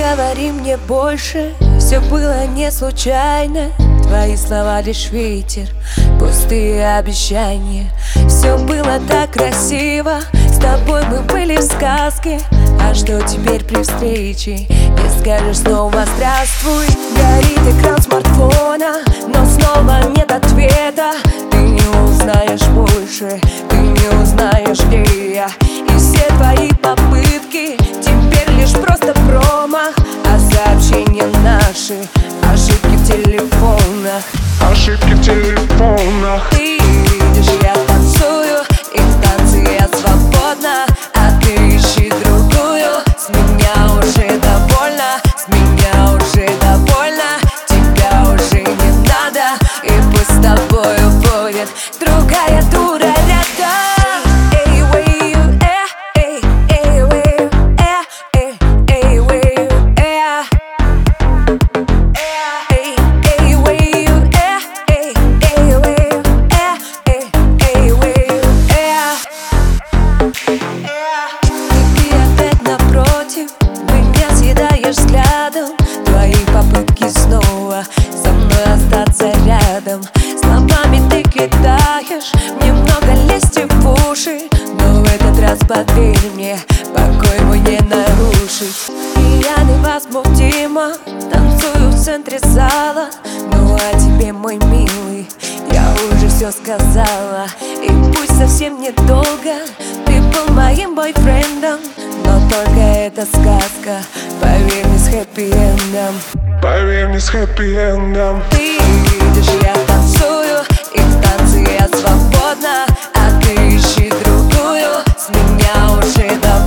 говори мне больше, все было не случайно. Твои слова лишь ветер, пустые обещания. Все было так красиво, с тобой мы были в сказке. А что теперь при встрече? Не скажешь снова здравствуй. Горит экран смартфона, но снова нет ответа. Ты не узнаешь больше, ты не узнаешь, где я. И все твои попытки теперь лишь просто промах. А сообщения наши, ошибки в телефонах. Ошибки в телефонах. Ты видишь, я танцую, и в танце я свободна. А ты ищи другую, с меня уже довольна. С меня уже довольна, тебя уже не надо. И пусть с тобою будет другая дура рядом. Взглядом твои попытки снова со мной остаться рядом. Словами ты кидаешь мне много лести в уши, но в этот раз поверь мне, покой мой не нарушить. И я невозмутимо танцую в центре зала. Ну а тебе, мой милый, я уже все сказала. И пусть совсем недолго ты был моим бойфрендом, но только это сказка, поверь мне, с хэппи-эндом. Поверь мне, с хэппи-эндом. Ты видишь, я танцую, и в танце я свободна. А ты ищи другую, с меня уже давно.